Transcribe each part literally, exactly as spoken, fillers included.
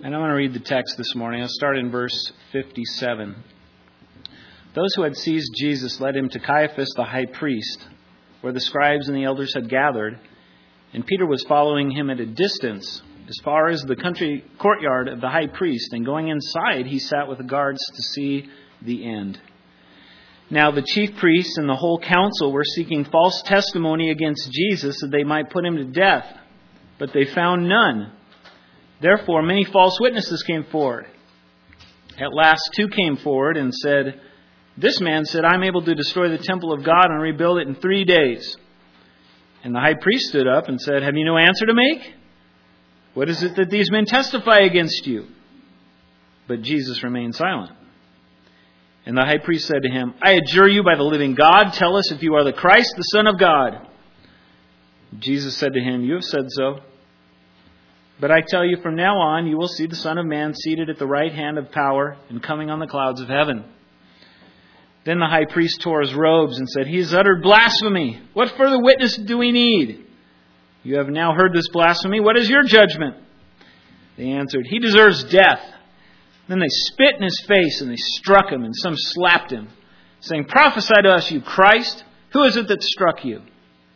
And I want to read the text this morning. I'll start in verse fifty-seven. Those who had seized Jesus led him to Caiaphas the high priest, where the scribes and the elders had gathered, and Peter was following him at a distance, as far as the country courtyard of the high priest, and going inside, he sat with the guards to see the end. Now the chief priests and the whole council were seeking false testimony against Jesus that they might put him to death, but they found none. Therefore many false witnesses came forward. At last two came forward and said, "This man said, 'I'm able to destroy the temple of God and rebuild it in three days.' And the high priest stood up and said, 'Have you no answer to make? What is it that these men testify against you?' But Jesus remained silent. And the high priest said to him, 'I adjure you by the living God, tell us if you are the Christ, the Son of God.' Jesus said to him, 'You have said so. But I tell you, from now on you will see the Son of Man seated at the right hand of power and coming on the clouds of heaven.' Then the high priest tore his robes and said, 'He has uttered blasphemy. What further witness do we need? You have now heard this blasphemy. What is your judgment?' They answered, 'He deserves death.' Then they spit in his face and they struck him, and some slapped him, saying, 'Prophesy to us, you Christ. Who is it that struck you?'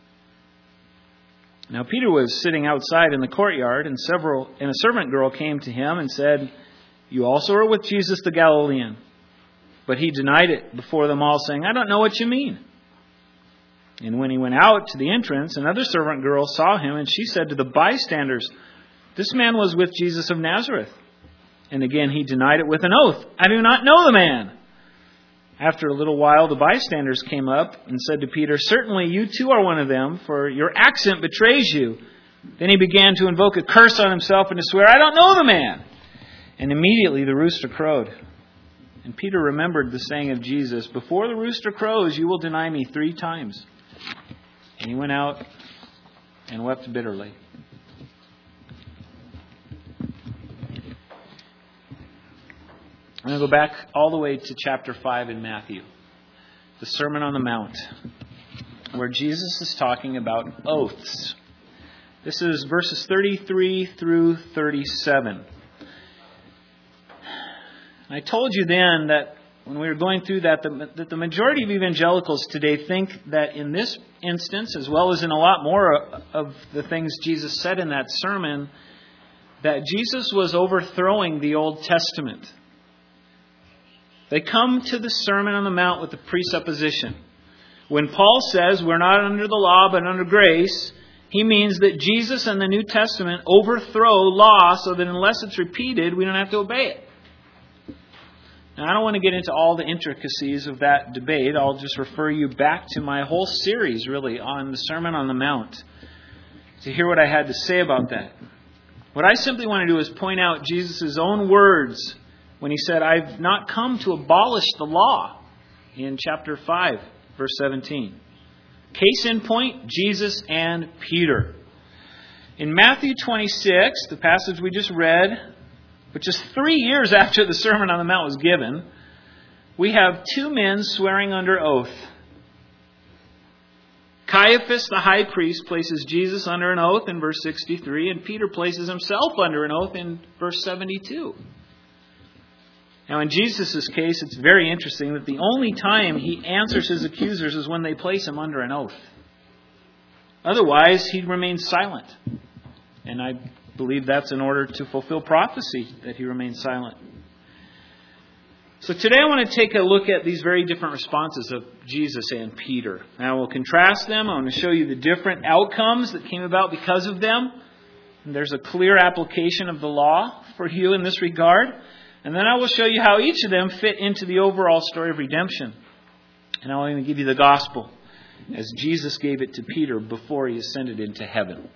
Now Peter was sitting outside in the courtyard, and several and a servant girl came to him and said, 'You also are with Jesus the Galilean.' But he denied it before them all, saying, 'I don't know what you mean.' And when he went out to the entrance, another servant girl saw him, and she said to the bystanders, 'This man was with Jesus of Nazareth.' And again he denied it with an oath, 'I do not know the man.' After a little while the bystanders came up and said to Peter, 'Certainly you too are one of them, for your accent betrays you.' Then he began to invoke a curse on himself and to swear, 'I don't know the man.' And immediately the rooster crowed. And Peter remembered the saying of Jesus, 'Before the rooster crows, you will deny me three times.' And he went out and wept bitterly." I'm going to go back all the way to chapter five in Matthew, the Sermon on the Mount, where Jesus is talking about oaths. This is verses thirty-three through thirty-seven. I told you then that when we were going through that, the, that the majority of evangelicals today think that in this instance, as well as in a lot more of the things Jesus said in that sermon, that Jesus was overthrowing the Old Testament. They come to the Sermon on the Mount with the presupposition. When Paul says we're not under the law but under grace, he means that Jesus and the New Testament overthrow law so that unless it's repeated, we don't have to obey it. Now, I don't want to get into all the intricacies of that debate. I'll just refer you back to my whole series, really, on the Sermon on the Mount to hear what I had to say about that. What I simply want to do is point out Jesus' own words when he said, "I've not come to abolish the law," in chapter five, verse seventeen. Case in point, Jesus and Peter. In Matthew twenty-six, the passage we just read, which is three years after the Sermon on the Mount was given, we have two men swearing under oath. Caiaphas, the high priest, places Jesus under an oath in verse sixty-three, and Peter places himself under an oath in verse seventy-two. Now, in Jesus' case, it's very interesting that the only time he answers his accusers is when they place him under an oath. Otherwise, he remains silent. And I believe that's in order to fulfill prophecy, that he remains silent. So today I want to take a look at these very different responses of Jesus and Peter. Now we'll contrast them. I want to show you the different outcomes that came about because of them. And there's a clear application of the law for you in this regard. And then I will show you how each of them fit into the overall story of redemption. And I'll even give you the gospel as Jesus gave it to Peter before he ascended into heaven.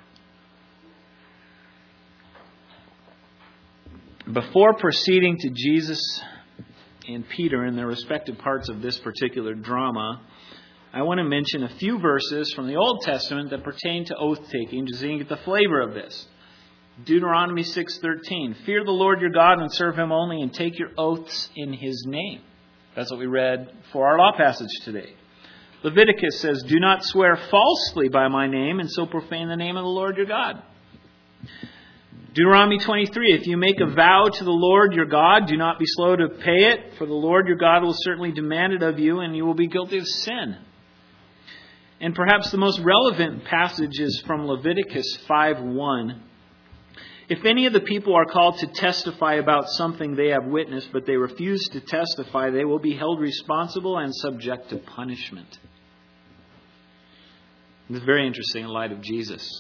Before proceeding to Jesus and Peter in their respective parts of this particular drama, I want to mention a few verses from the Old Testament that pertain to oath-taking, just so you can get the flavor of this. Deuteronomy six thirteen, "Fear the Lord your God and serve him only, and take your oaths in his name." That's what we read for our law passage today. Leviticus says, "Do not swear falsely by my name and so profane the name of the Lord your God." Deuteronomy twenty-three, if you make a vow to the Lord your God, do not be slow to pay it, for the Lord your God will certainly demand it of you, and you will be guilty of sin. And perhaps the most relevant passage is from Leviticus five one. If any of the people are called to testify about something they have witnessed, but they refuse to testify, they will be held responsible and subject to punishment. This is very interesting in light of Jesus.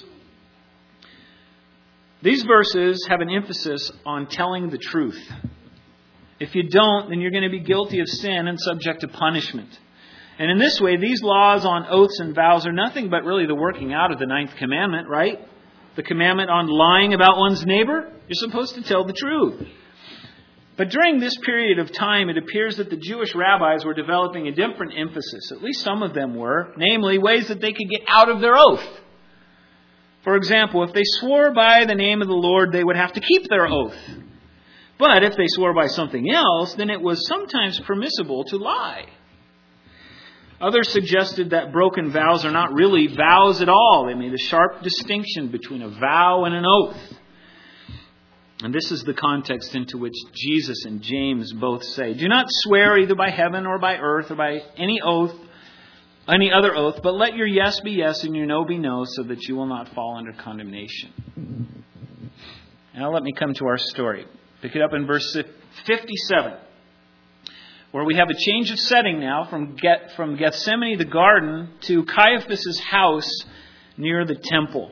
These verses have an emphasis on telling the truth. If you don't, then you're going to be guilty of sin and subject to punishment. And in this way, these laws on oaths and vows are nothing but really the working out of the ninth commandment, right? The commandment on lying about one's neighbor. You're supposed to tell the truth. But during this period of time, it appears that the Jewish rabbis were developing a different emphasis. At least some of them were. Namely, ways that they could get out of their oath. For example, if they swore by the name of the Lord, they would have to keep their oath. But if they swore by something else, then it was sometimes permissible to lie. Others suggested that broken vows are not really vows at all. They made a sharp distinction between a vow and an oath. And this is the context into which Jesus and James both say, do not swear either by heaven or by earth or by any oath, any other oath, but let your yes be yes and your no be no, so that you will not fall under condemnation. Now let me come to our story. Pick it up in verse fifty-seven, where we have a change of setting now from Get, from Gethsemane, the garden, to Caiaphas' house near the temple.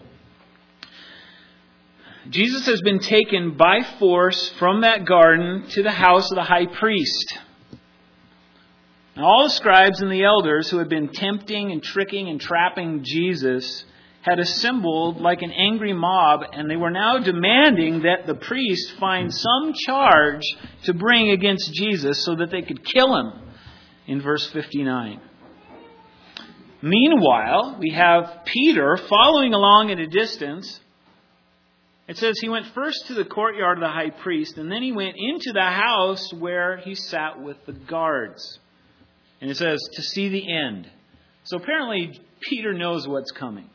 Jesus has been taken by force from that garden to the house of the high priest. Now, all the scribes and the elders who had been tempting and tricking and trapping Jesus had assembled like an angry mob, and they were now demanding that the priest find some charge to bring against Jesus so that they could kill him, in verse fifty-nine. Meanwhile, we have Peter following along at a distance. It says he went first to the courtyard of the high priest, and then he went into the house where he sat with the guards. And it says, to see the end. So apparently, Peter knows what's coming.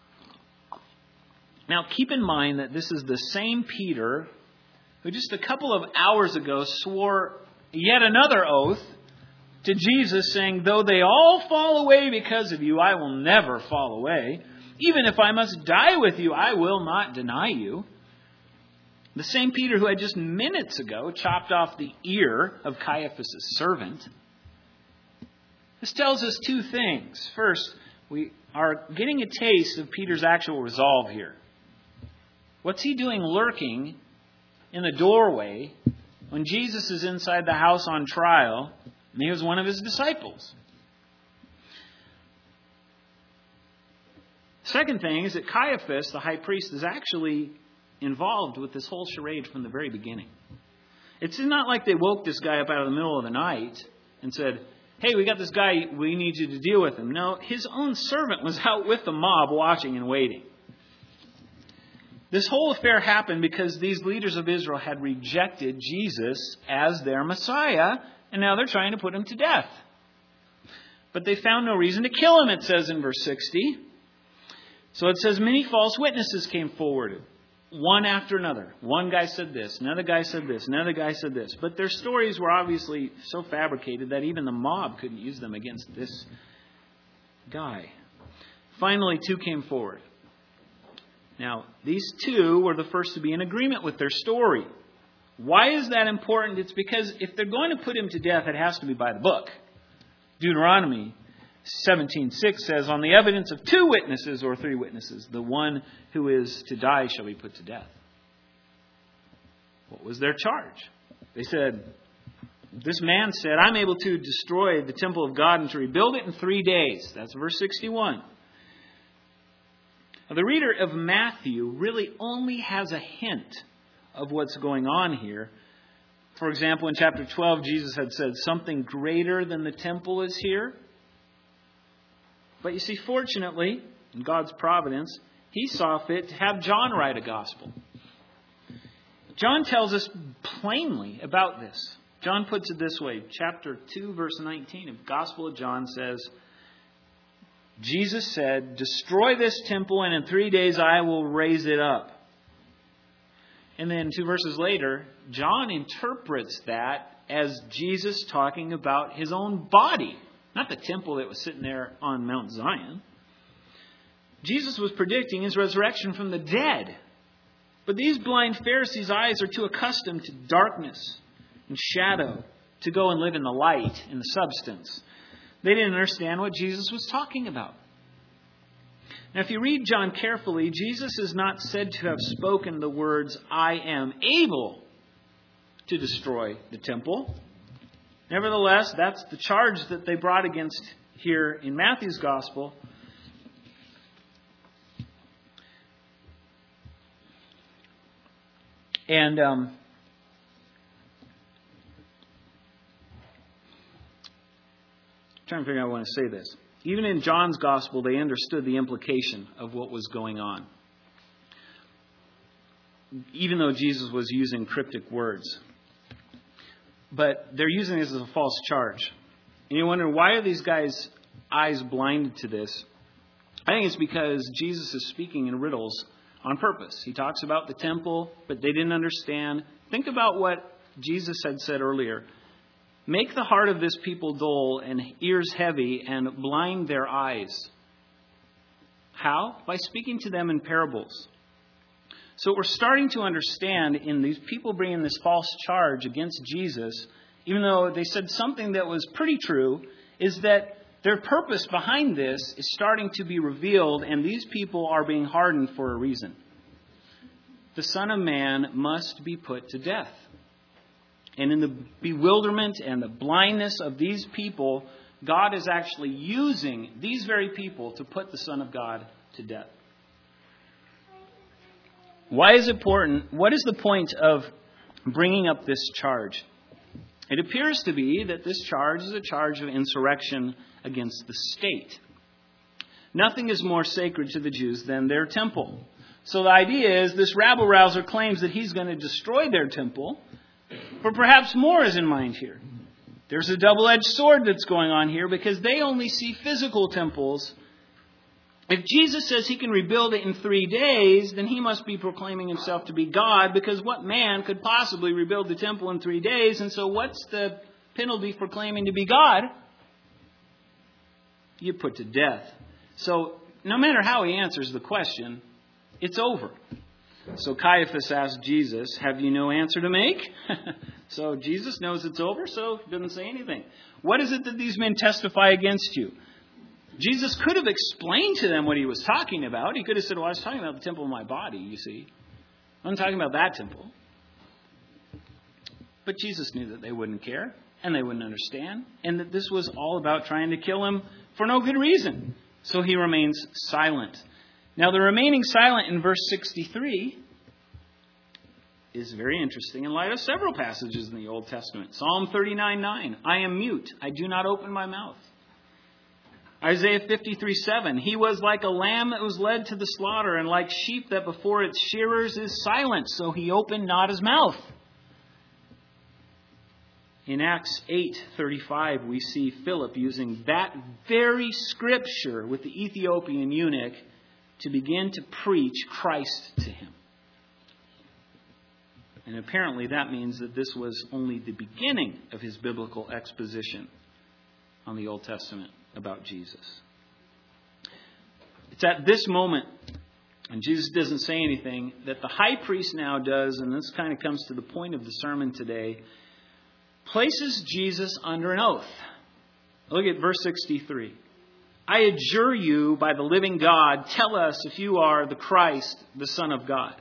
Now, keep in mind that this is the same Peter who just a couple of hours ago swore yet another oath to Jesus, saying, though they all fall away because of you, I will never fall away. Even if I must die with you, I will not deny you. The same Peter who had just minutes ago chopped off the ear of Caiaphas' servant. This tells us two things. First, we are getting a taste of Peter's actual resolve here. What's he doing lurking in the doorway when Jesus is inside the house on trial and he was one of his disciples? Second thing is that Caiaphas, the high priest, is actually involved with this whole charade from the very beginning. It's not like they woke this guy up out of the middle of the night and said, hey, we got this guy, we need you to deal with him. No, his own servant was out with the mob watching and waiting. This whole affair happened because these leaders of Israel had rejected Jesus as their Messiah, and now they're trying to put him to death. But they found no reason to kill him, it says in verse sixty. So it says, many false witnesses came forward, one after another. One guy said this, another guy said this, another guy said this. But their stories were obviously so fabricated that even the mob couldn't use them against this guy. Finally, two came forward. Now, these two were the first to be in agreement with their story. Why is that important? It's because if they're going to put him to death, it has to be by the book. Deuteronomy seventeen six says, on the evidence of two witnesses or three witnesses, the one who is to die shall be put to death. What was their charge? They said, this man said, I'm able to destroy the temple of God and to rebuild it in three days. That's verse sixty-one. Now, the reader of Matthew really only has a hint of what's going on here. For example, in chapter twelve, Jesus had said, something greater than the temple is here. But you see, fortunately, in God's providence, He saw fit to have John write a gospel. John tells us plainly about this. John puts it this way. Chapter two, verse nineteen of Gospel of John says, Jesus said, destroy this temple and in three days I will raise it up. And then two verses later, John interprets that as Jesus talking about his own body, not the temple that was sitting there on Mount Zion. Jesus was predicting his resurrection from the dead. But these blind Pharisees' eyes are too accustomed to darkness and shadow to go and live in the light, in the substance. They didn't understand what Jesus was talking about. Now, if you read John carefully, Jesus is not said to have spoken the words, "I am able to destroy the temple." Nevertheless, that's the charge that they brought against here in Matthew's Gospel. And um, I'm trying to figure out how I want to say this. Even in John's Gospel, they understood the implication of what was going on, even though Jesus was using cryptic words. But they're using this as a false charge. And you wonder, why are these guys' eyes blinded to this? I think it's because Jesus is speaking in riddles on purpose. He talks about the temple, but they didn't understand. Think about what Jesus had said earlier. Make the heart of this people dull and ears heavy and blind their eyes. How? By speaking to them in parables. So what we're starting to understand in these people bringing this false charge against Jesus, even though they said something that was pretty true, is that their purpose behind this is starting to be revealed, and these people are being hardened for a reason. The Son of Man must be put to death. And in the bewilderment and the blindness of these people, God is actually using these very people to put the Son of God to death. Why is it important? What is the point of bringing up this charge? It appears to be that this charge is a charge of insurrection against the state. Nothing is more sacred to the Jews than their temple. So the idea is this rabble-rouser claims that he's going to destroy their temple, but perhaps more is in mind here. There's a double-edged sword that's going on here because they only see physical temples. If Jesus says he can rebuild it in three days, then he must be proclaiming himself to be God, because what man could possibly rebuild the temple in three days? And so what's the penalty for claiming to be God? You're put to death. So no matter how he answers the question, it's over. So Caiaphas asked Jesus, "Have you no answer to make?" So Jesus knows it's over, so he doesn't say anything. What is it that these men testify against you? Jesus could have explained to them what he was talking about. He could have said, "Well, I was talking about the temple of my body, you see. I'm talking about that temple." But Jesus knew that they wouldn't care, and they wouldn't understand, and that this was all about trying to kill him for no good reason. So he remains silent. Now, the remaining silent in verse sixty-three is very interesting in light of several passages in the Old Testament. Psalm thirty-nine nine, "I am mute, I do not open my mouth." Isaiah fifty-three seven, "He was like a lamb that was led to the slaughter, and like sheep that before its shearers is silent, so he opened not his mouth." In Acts eight thirty-five, we see Philip using that very scripture with the Ethiopian eunuch to begin to preach Christ to him. And apparently that means that this was only the beginning of his biblical exposition on the Old Testament about Jesus. It's at this moment, and Jesus doesn't say anything, that the high priest now does, and this kind of comes to the point of the sermon today, places Jesus under an oath. Look at verse sixty-three. "I adjure you by the living God, tell us if you are the Christ, the Son of God."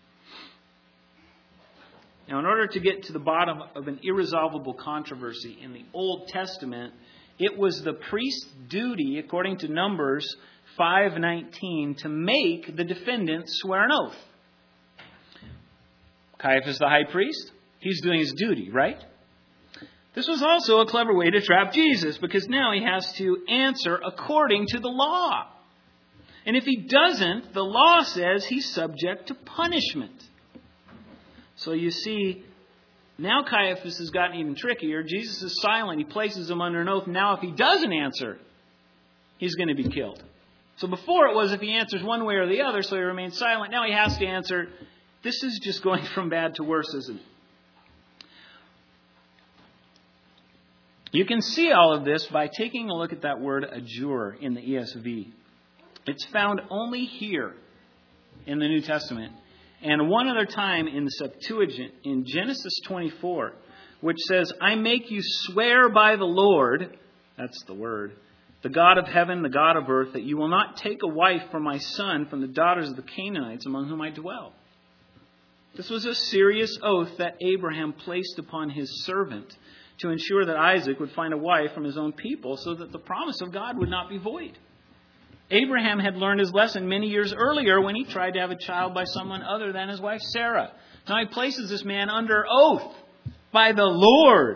Now, in order to get to the bottom of an irresolvable controversy in the Old Testament, it was the priest's duty, according to Numbers five nineteen, to make the defendant swear an oath. Caiaphas, the high priest, he's doing his duty, right? This was also a clever way to trap Jesus, because now he has to answer according to the law. And if he doesn't, the law says he's subject to punishment. So you see, now Caiaphas has gotten even trickier. Jesus is silent. He places him under an oath. Now if he doesn't answer, he's going to be killed. So before it was if he answers one way or the other, so he remains silent. Now he has to answer. this is just going from bad to worse, isn't it? You can see all of this by taking a look at that word adjure in the E S V. It's found only here in the New Testament, and one other time in the Septuagint in Genesis twenty-four, which says, I make you swear by the Lord, that's the word, the God of heaven, the God of earth, that you will not take a wife for my son from the daughters of the Canaanites among whom I dwell. This was a serious oath that Abraham placed upon his servant to ensure that Isaac would find a wife from his own people so that the promise of God would not be void. Abraham had learned his lesson many years earlier when he tried to have a child by someone other than his wife Sarah. Now he places this man under oath by the Lord.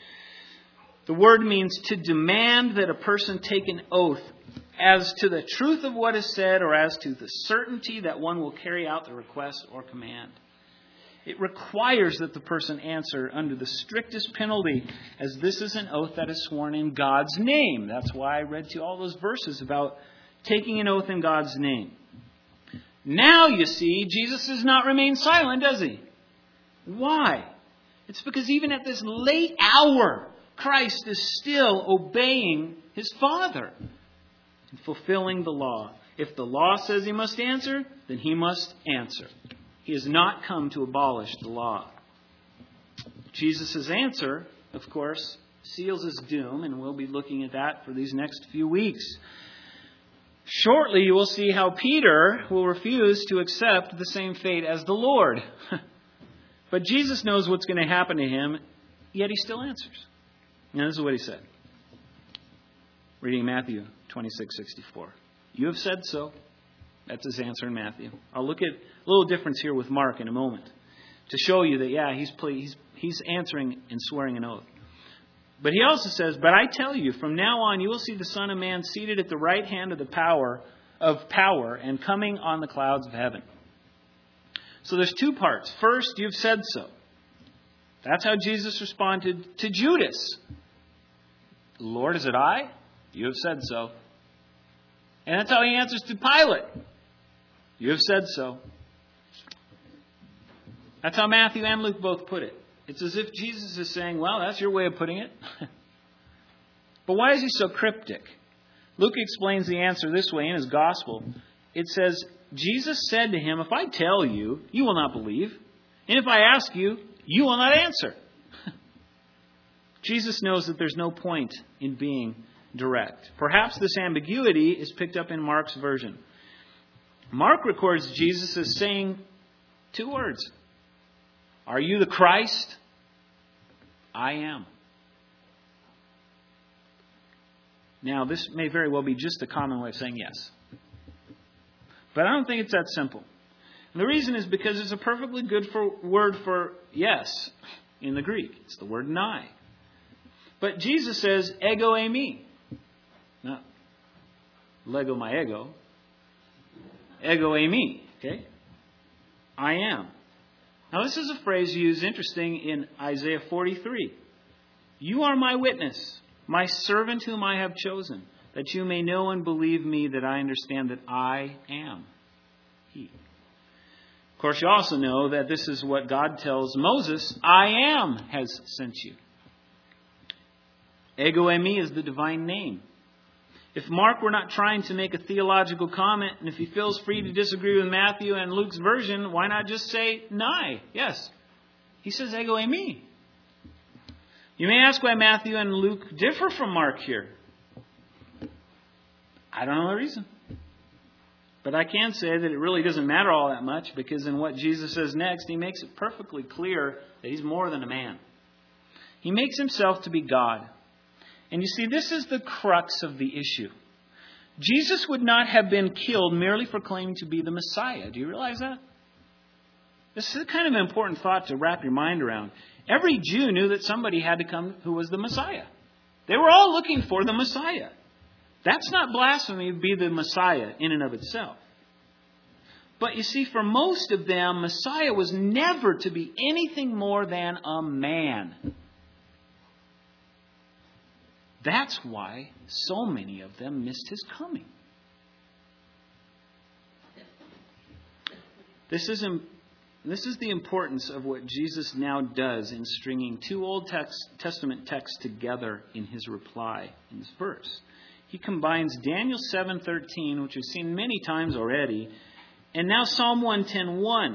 The word means to demand that a person take an oath as to the truth of what is said or as to the certainty that one will carry out the request or command. It requires that the person answer under the strictest penalty, as this is an oath that is sworn in God's name. That's why I read to you all those verses about taking an oath in God's name. Now, you see, Jesus does not remain silent, does he? Why? It's because even at this late hour, Christ is still obeying his Father and fulfilling the law. If the law says he must answer, then he must answer. He has not come to abolish the law. Jesus' answer, of course, seals his doom, and we'll be looking at that for these next few weeks. Shortly, you will see how Peter will refuse to accept the same fate as the Lord. But Jesus knows what's going to happen to him, yet he still answers. And this is what he said. Reading Matthew twenty-six sixty-four. You have said so. That's his answer in Matthew. I'll look at a little difference here with Mark in a moment to show you that, yeah, he's he's, he's answering and swearing an oath. But he also says, but I tell you, from now on you will see the Son of Man seated at the right hand of the power of power and coming on the clouds of heaven. So there's two parts. First, you've said so. That's how Jesus responded to Judas. Lord, is it I? You have said so. And that's how he answers to Pilate. You have said so. That's how Matthew and Luke both put it. It's as if Jesus is saying, well, that's your way of putting it. But why is he so cryptic? Luke explains the answer this way in his gospel. It says, Jesus said to him, if I tell you, you will not believe. And if I ask you, you will not answer. Jesus knows that there's no point in being direct. Perhaps this ambiguity is picked up in Mark's version. Mark records Jesus as saying two words. Are you the Christ? I am. Now, this may very well be just a common way of saying yes. But I don't think it's that simple. And the reason is because it's a perfectly good for, word for yes in the Greek. It's the word nigh. But Jesus says, ego eimi. Not Lego my ego. Ego eimi. Okay? I am. Now this is a phrase used, interesting, in Isaiah forty-three. You are my witness, my servant whom I have chosen, that you may know and believe me that I understand that I am He. Of course, you also know that this is what God tells Moses, I am has sent you. Ego eimi is the divine name. If Mark were not trying to make a theological comment, and if he feels free to disagree with Matthew and Luke's version, why not just say nigh? Yes. He says ego eimi. You may ask why Matthew and Luke differ from Mark here. I don't know the reason. But I can say that it really doesn't matter all that much, because in what Jesus says next, he makes it perfectly clear that he's more than a man. He makes himself to be God. And you see, this is the crux of the issue. Jesus would not have been killed merely for claiming to be the Messiah. Do you realize that? This is kind of an important thought to wrap your mind around. Every Jew knew that somebody had to come who was the Messiah. They were all looking for the Messiah. That's not blasphemy to be the Messiah in and of itself. But you see, for most of them, Messiah was never to be anything more than a man. That's why so many of them missed his coming. This is And this is the importance of what Jesus now does in stringing two Old text, Testament texts together in his reply in this verse. He combines Daniel seven thirteen, which we've seen many times already, and now Psalm one ten one.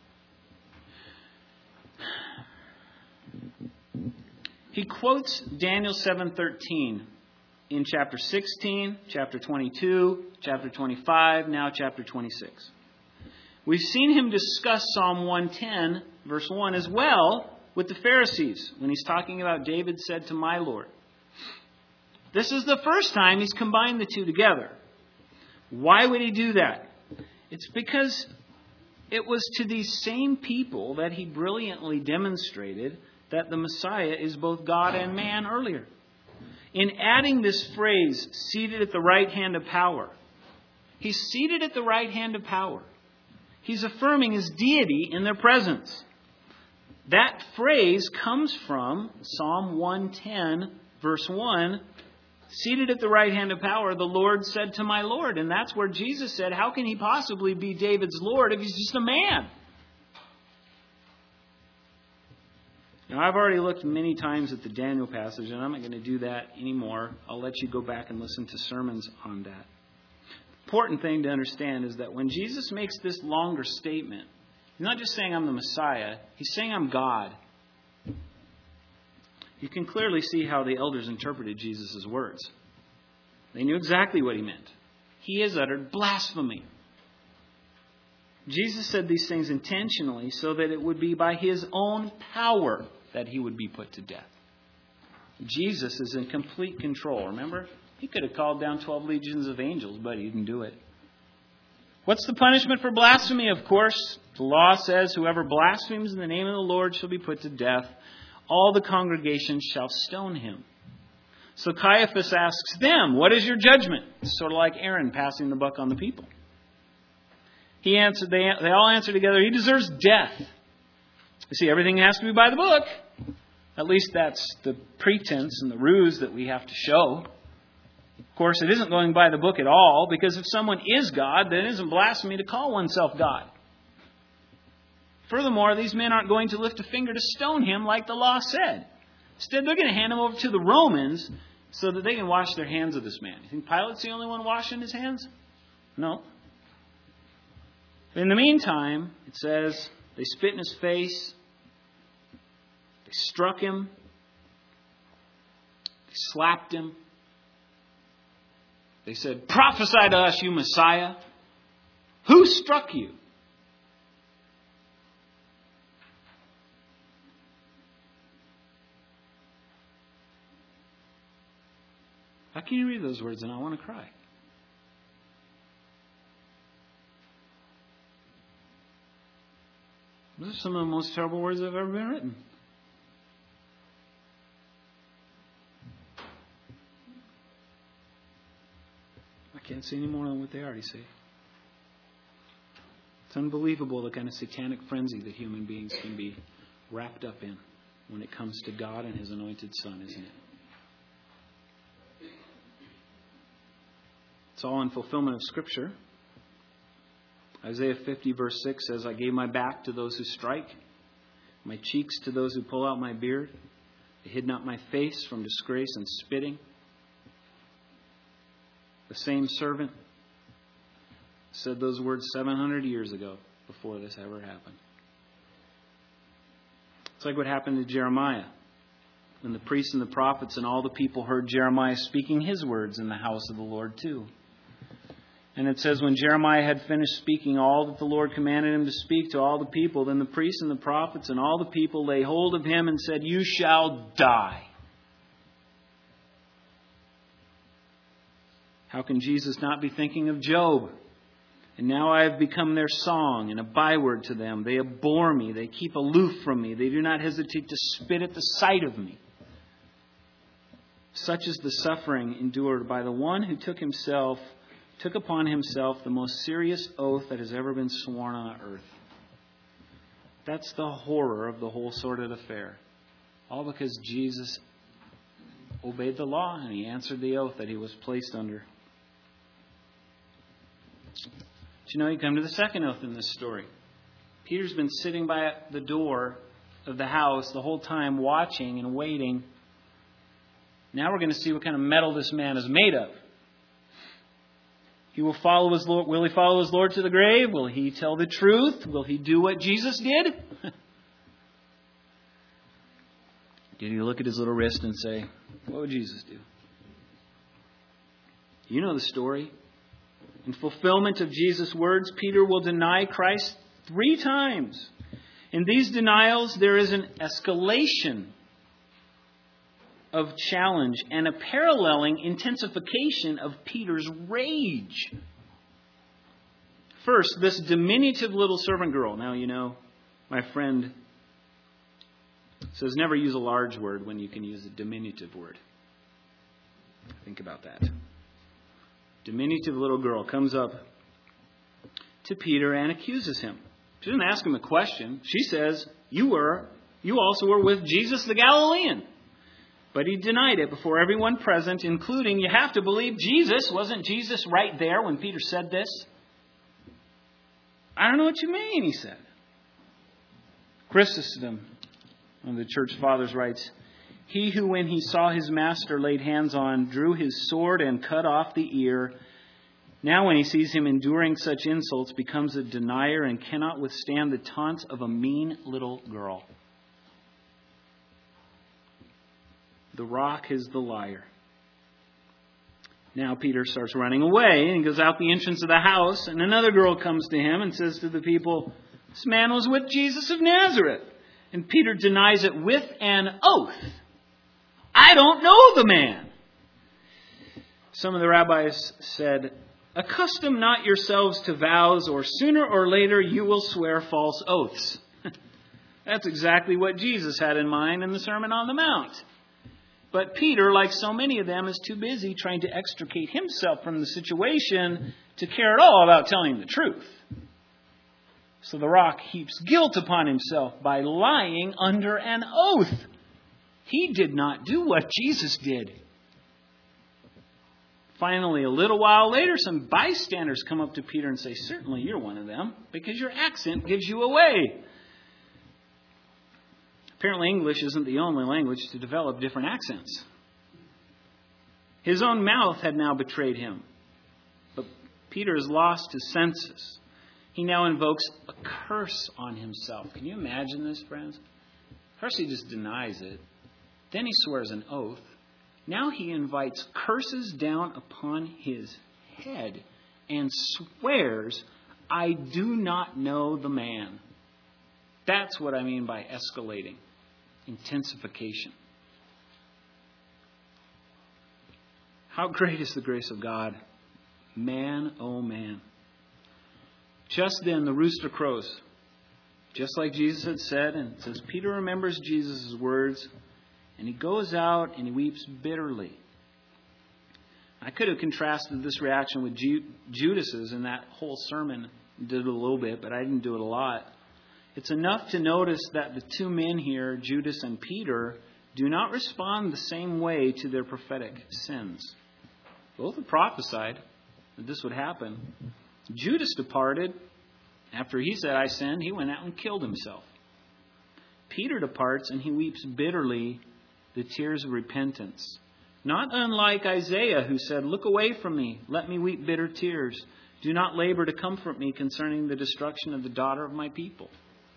He quotes Daniel seven thirteen in chapter sixteen, chapter twenty-two, chapter twenty-five, now chapter twenty-six. We've seen him discuss Psalm one ten, verse one, as well with the Pharisees when he's talking about David said to my Lord. This is the first time he's combined the two together. Why would he do that? It's because it was to these same people that he brilliantly demonstrated that the Messiah is both God and man earlier. In adding this phrase, seated at the right hand of power, he's seated at the right hand of power. He's affirming his deity in their presence. That phrase comes from Psalm one ten, verse one. Seated at the right hand of power, the Lord said to my Lord. And that's where Jesus said, how can he possibly be David's Lord if he's just a man? Now, I've already looked many times at the Daniel passage, and I'm not going to do that anymore. I'll let you go back and listen to sermons on that. Important thing to understand is that when Jesus makes this longer statement, he's not just saying I'm the Messiah, he's saying I'm God. You can clearly see how the elders interpreted Jesus' words. They knew exactly what he meant. He has uttered blasphemy. Jesus said these things intentionally so that it would be by his own power that he would be put to death. Jesus is in complete control. Remember? He could have called down twelve legions of angels, but he didn't do it. What's the punishment for blasphemy? Of course, the law says whoever blasphemes in the name of the Lord shall be put to death. All the congregation shall stone him. So Caiaphas asks them, what is your judgment? It's sort of like Aaron passing the buck on the people. He answered. They, they all answer together, he deserves death. You see, everything has to be by the book. At least that's the pretense and the ruse that we have to show. Of course, it isn't going by the book at all, because if someone is God, then it isn't blasphemy to call oneself God. Furthermore, these men aren't going to lift a finger to stone him like the law said. Instead, they're going to hand him over to the Romans so that they can wash their hands of this man. You think Pilate's the only one washing his hands? No. In the meantime, it says, they spit in his face. They struck him. They slapped him. They said, prophesy to us, you Messiah. Who struck you? How can you read those words and I want to cry? Those are some of the most terrible words that have ever been written. I can't say any more than what they already say. It's unbelievable the kind of satanic frenzy that human beings can be wrapped up in when it comes to God and His anointed Son, isn't it? It's all in fulfillment of Scripture. Isaiah fifty verse six says, I gave my back to those who strike, my cheeks to those who pull out my beard. I hid not my face from disgrace and spitting. The same servant said those words seven hundred years ago before this ever happened. It's like what happened to Jeremiah when the priests and the prophets and all the people heard Jeremiah speaking his words in the house of the Lord too. And it says, when Jeremiah had finished speaking all that the Lord commanded him to speak to all the people, then the priests and the prophets and all the people lay hold of him and said, you shall die. How can Jesus not be thinking of Job? And now I have become their song and a byword to them. They abhor me. They keep aloof from me. They do not hesitate to spit at the sight of me. Such is the suffering endured by the one who took himself took upon himself the most serious oath that has ever been sworn on earth. That's the horror of the whole sordid affair. All because Jesus obeyed the law and he answered the oath that he was placed under. But you know, you come to the second oath in this story. Peter's been sitting by the door of the house the whole time, watching and waiting. Now we're going to see what kind of metal this man is made of. He will follow his Lord. Will he follow his Lord to the grave? Will he tell the truth? Will he do what Jesus did? Did he look at his little wrist and say, what would Jesus do? You know the story. In fulfillment of Jesus' words, Peter will deny Christ three times. In these denials, there is an escalation of challenge and a paralleling intensification of Peter's rage. First, this diminutive little servant girl. Now, you know, my friend says never use a large word when you can use a diminutive word. Think about that. Diminutive little girl comes up to Peter and accuses him. She doesn't ask him a question. She says, you were, you also were with Jesus the Galilean. But he denied it before everyone present, including, you have to believe Jesus. Wasn't Jesus right there when Peter said this? I don't know what you mean, he said. Chrysostom, one of the church fathers, writes, he who when he saw his master laid hands on, drew his sword and cut off the ear, now when he sees him enduring such insults, becomes a denier and cannot withstand the taunts of a mean little girl. The rock is the liar. Now Peter starts running away and goes out the entrance of the house, and another girl comes to him and says to the people, this man was with Jesus of Nazareth. And Peter denies it with an oath. I don't know the man. Some of the rabbis said, accustom not yourselves to vows, or sooner or later you will swear false oaths. That's exactly what Jesus had in mind in the Sermon on the Mount. But Peter, like so many of them, is too busy trying to extricate himself from the situation to care at all about telling the truth. So the rock heaps guilt upon himself by lying under an oath. He did not do what Jesus did. Finally, a little while later, some bystanders come up to Peter and say, certainly you're one of them, because your accent gives you away. Apparently English isn't the only language to develop different accents. His own mouth had now betrayed him. But Peter has lost his senses. He now invokes a curse on himself. Can you imagine this, friends? First he just denies it. Then he swears an oath. Now he invites curses down upon his head and swears, I do not know the man. That's what I mean by escalating. Intensification. How great is the grace of God? Man, oh man. Just then the rooster crows. Just like Jesus had said. And it says, Peter remembers Jesus' words. And he goes out and he weeps bitterly. I could have contrasted this reaction with Ju- Judas's in that whole sermon. Did it a little bit, but I didn't do it a lot. It's enough to notice that the two men here, Judas and Peter, do not respond the same way to their prophetic sins. Both have prophesied that this would happen. Judas departed. After he said, I sinned, he went out and killed himself. Peter departs and he weeps bitterly the tears of repentance. Not unlike Isaiah, who said, look away from me, let me weep bitter tears. Do not labor to comfort me concerning the destruction of the daughter of my people.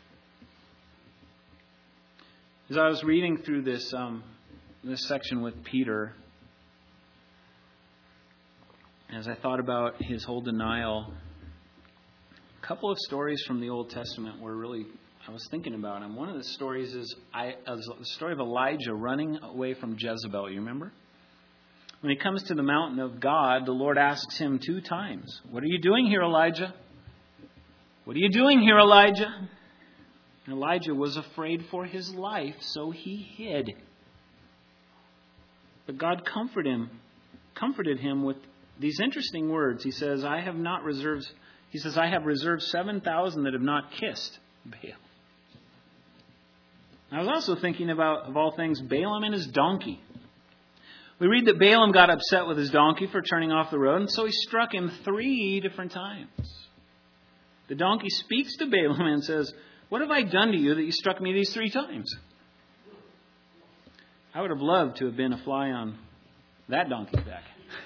As I was reading through this um, this section with Peter, as I thought about his whole denial, a couple of stories from the Old Testament were really, I was thinking about them. One of the stories is I, uh, the story of Elijah running away from Jezebel. You remember? When he comes to the mountain of God, the Lord asks him two times, what are you doing here, Elijah? What are you doing here, Elijah? Elijah was afraid for his life, so he hid. But God comforted him, comforted him with these interesting words. He says, I have not reserved, he says, I have reserved seven thousand that have not kissed Baal. I was also thinking about, of all things, Balaam and his donkey. We read that Balaam got upset with his donkey for turning off the road, and so he struck him three different times. The donkey speaks to Balaam and says, "What have I done to you that you struck me these three times?" I would have loved to have been a fly on that donkey's back.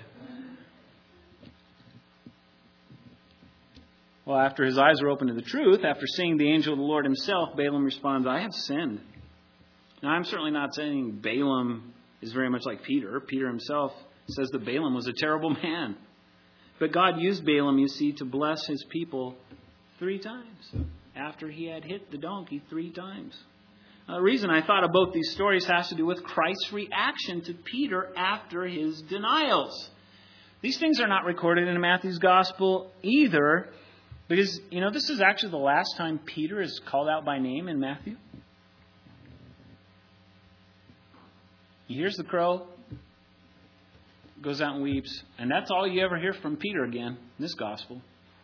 Well, after his eyes were open to the truth, after seeing the angel of the Lord himself, Balaam responds, "I have sinned." Now, I'm certainly not saying Balaam is very much like Peter. Peter himself says that Balaam was a terrible man. But God used Balaam, you see, to bless his people three times after he had hit the donkey three times. Now, the reason I thought of both these stories has to do with Christ's reaction to Peter after his denials. These things are not recorded in Matthew's gospel either, because, you know, this is actually the last time Peter is called out by name in Matthew. He hears the crow, goes out and weeps, and that's all you ever hear from Peter again in this gospel.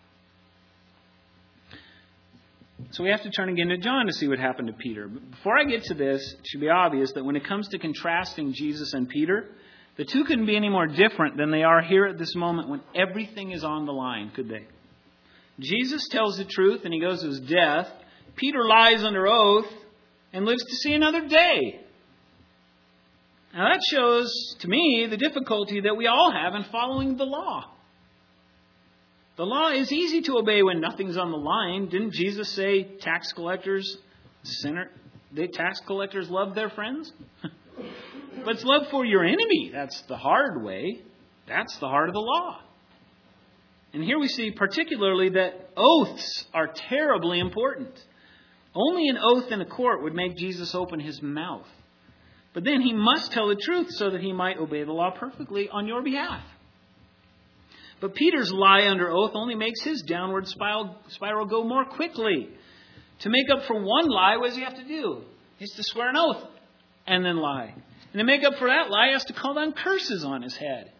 So we have to turn again to John to see what happened to Peter. But before I get to this, it should be obvious that when it comes to contrasting Jesus and Peter, the two couldn't be any more different than they are here at this moment when everything is on the line, could they? Jesus tells the truth and he goes to his death. Peter lies under oath and lives to see another day. Now that shows to me the difficulty that we all have in following the law. The law is easy to obey when nothing's on the line. Didn't Jesus say tax collectors, sinner, they tax collectors love their friends? But it's love for your enemy. That's the hard way. That's the heart of the law. And here we see particularly that oaths are terribly important. Only an oath in a court would make Jesus open his mouth. But then he must tell the truth so that he might obey the law perfectly on your behalf. But Peter's lie under oath only makes his downward spiral, spiral go more quickly. To make up for one lie, what does he have to do? He has to swear an oath and then lie. And to make up for that lie, he has to call down curses on his head.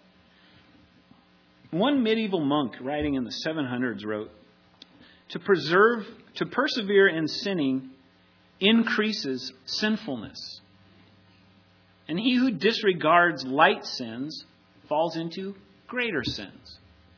One medieval monk writing in the seven hundreds wrote, To preserve, to persevere in sinning increases sinfulness. And he who disregards light sins falls into greater sins.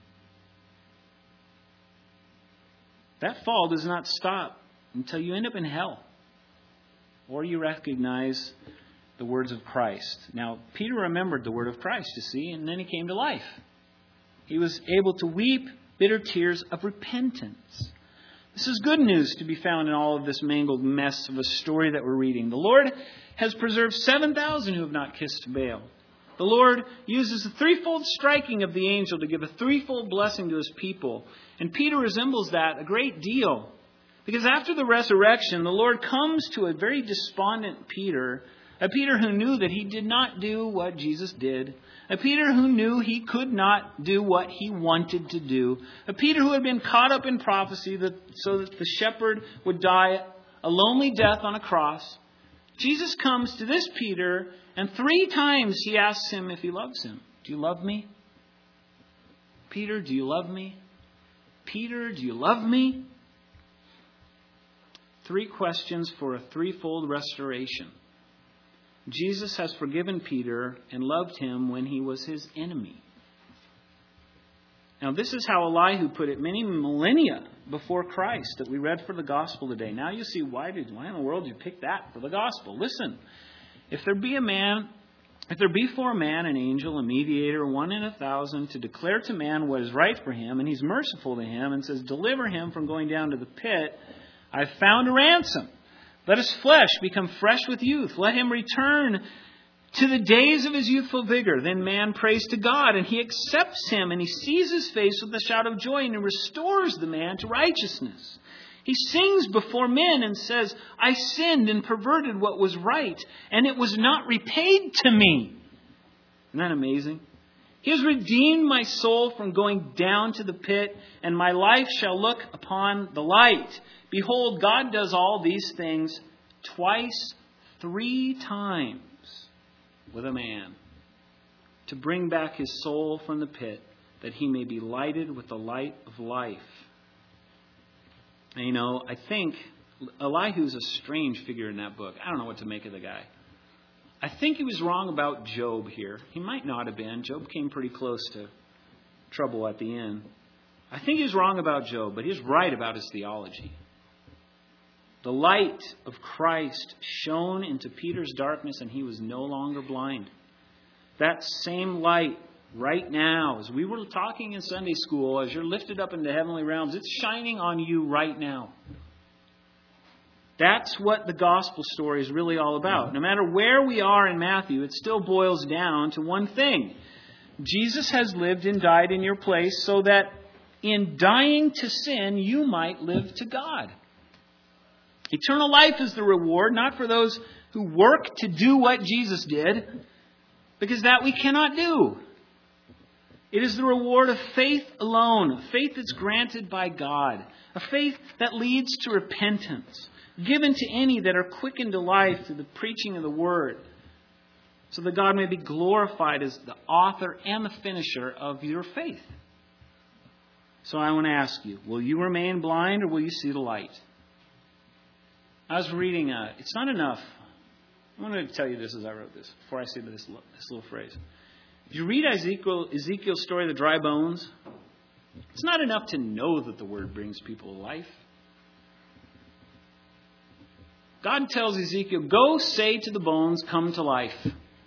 That fall does not stop until you end up in hell. Or you recognize the words of Christ. Now, Peter remembered the word of Christ, you see, and then he came to life. He was able to weep bitter tears of repentance. This is good news to be found in all of this mangled mess of a story that we're reading. The Lord has preserved seven thousand who have not kissed Baal. The Lord uses a threefold striking of the angel to give a threefold blessing to his people. And Peter resembles that a great deal. Because after the resurrection, the Lord comes to a very despondent Peter, a Peter who knew that he did not do what Jesus did, a Peter who knew he could not do what he wanted to do, a Peter who had been caught up in prophecy that, so that the shepherd would die a lonely death on a cross. Jesus comes to this Peter, and three times he asks him if he loves him. Do you love me? Peter, do you love me? Peter, do you love me? Three questions for a threefold restoration. Jesus has forgiven Peter and loved him when he was his enemy. Now, this is how Elihu put it many millennia before Christ that we read for the gospel today. Now you see, why did why in the world did you pick that for the gospel? Listen, if there be a man, if there be for a man an angel, a mediator, one in a thousand, to declare to man what is right for him, and he's merciful to him and says, deliver him from going down to the pit, I've found a ransom. Let his flesh become fresh with youth. Let him return to the days of his youthful vigor. Then man prays to God, and he accepts him, and he sees his face with a shout of joy, and he restores the man to righteousness. He sings before men and says, I sinned and perverted what was right, and it was not repaid to me. Isn't that amazing? He has redeemed my soul from going down to the pit, and my life shall look upon the light. Behold, God does all these things twice, three times with a man to bring back his soul from the pit that he may be lighted with the light of life. And, you know, I think Elihu's a strange figure in that book. I don't know what to make of the guy. I think he was wrong about Job here. He might not have been. Job came pretty close to trouble at the end. I think he was wrong about Job, but he was right about his theology. The light of Christ shone into Peter's darkness, and he was no longer blind. That same light right now, as we were talking in Sunday school, as you're lifted up into heavenly realms, it's shining on you right now. That's what the gospel story is really all about. No matter where we are in Matthew, it still boils down to one thing. Jesus has lived and died in your place so that in dying to sin, you might live to God. Eternal life is the reward, not for those who work to do what Jesus did, because that we cannot do. It is the reward of faith alone, a faith that's granted by God, a faith that leads to repentance, given to any that are quickened to life through the preaching of the Word, so that God may be glorified as the author and the finisher of your faith. So I want to ask you, will you remain blind or will you see the light? I was reading, uh, it's not enough. I wanted to tell you this as I wrote this, before I say this, this little phrase. If you read Ezekiel, Ezekiel's story, the dry bones, it's not enough to know that the Word brings people to life. God tells Ezekiel, go say to the bones, come to life.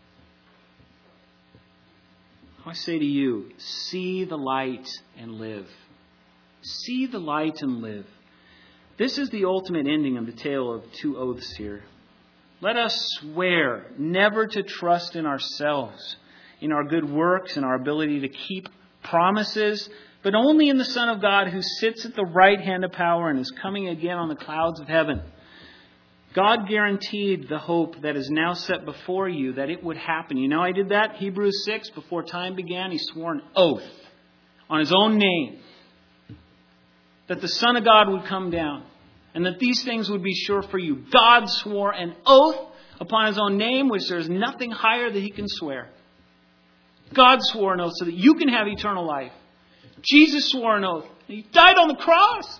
I say to you, see the light and live. See the light and live. This is the ultimate ending of the tale of two oaths here. Let us swear never to trust in ourselves, in our good works and our ability to keep promises, but only in the Son of God who sits at the right hand of power and is coming again on the clouds of heaven. God guaranteed the hope that is now set before you that it would happen. You know, I did that. Hebrews six, before time began, he swore an oath on his own name that the Son of God would come down and that these things would be sure for you. God swore an oath upon his own name, which there is nothing higher that he can swear. God swore an oath so that you can have eternal life. Jesus swore an oath. He died on the cross.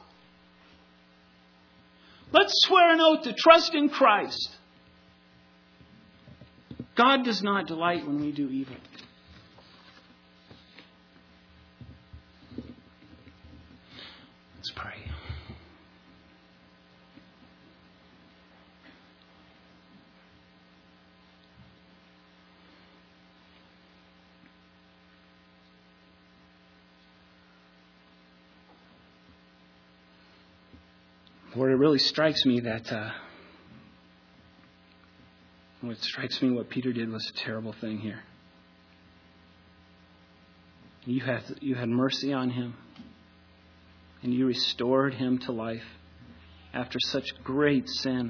Let's swear an oath to trust in Christ. God does not delight when we do evil. Let's pray. Lord, it really strikes me that uh, what strikes me what Peter did was a terrible thing here. You had you had mercy on him, and you restored him to life after such great sin.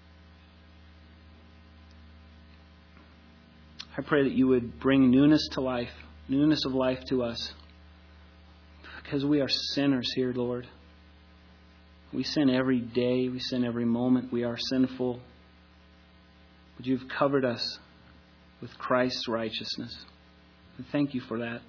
I pray that you would bring newness to life, newness of life to us, because we are sinners here, Lord. We sin every day. We sin every moment. We are sinful. But you've covered us with Christ's righteousness. And thank you for that.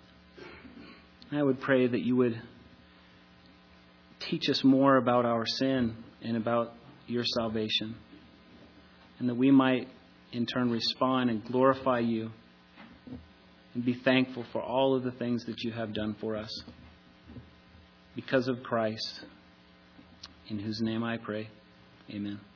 I would pray that you would teach us more about our sin and about your salvation. And that we might in turn respond and glorify you and be thankful for all of the things that you have done for us. Because of Christ. In whose name I pray. Amen.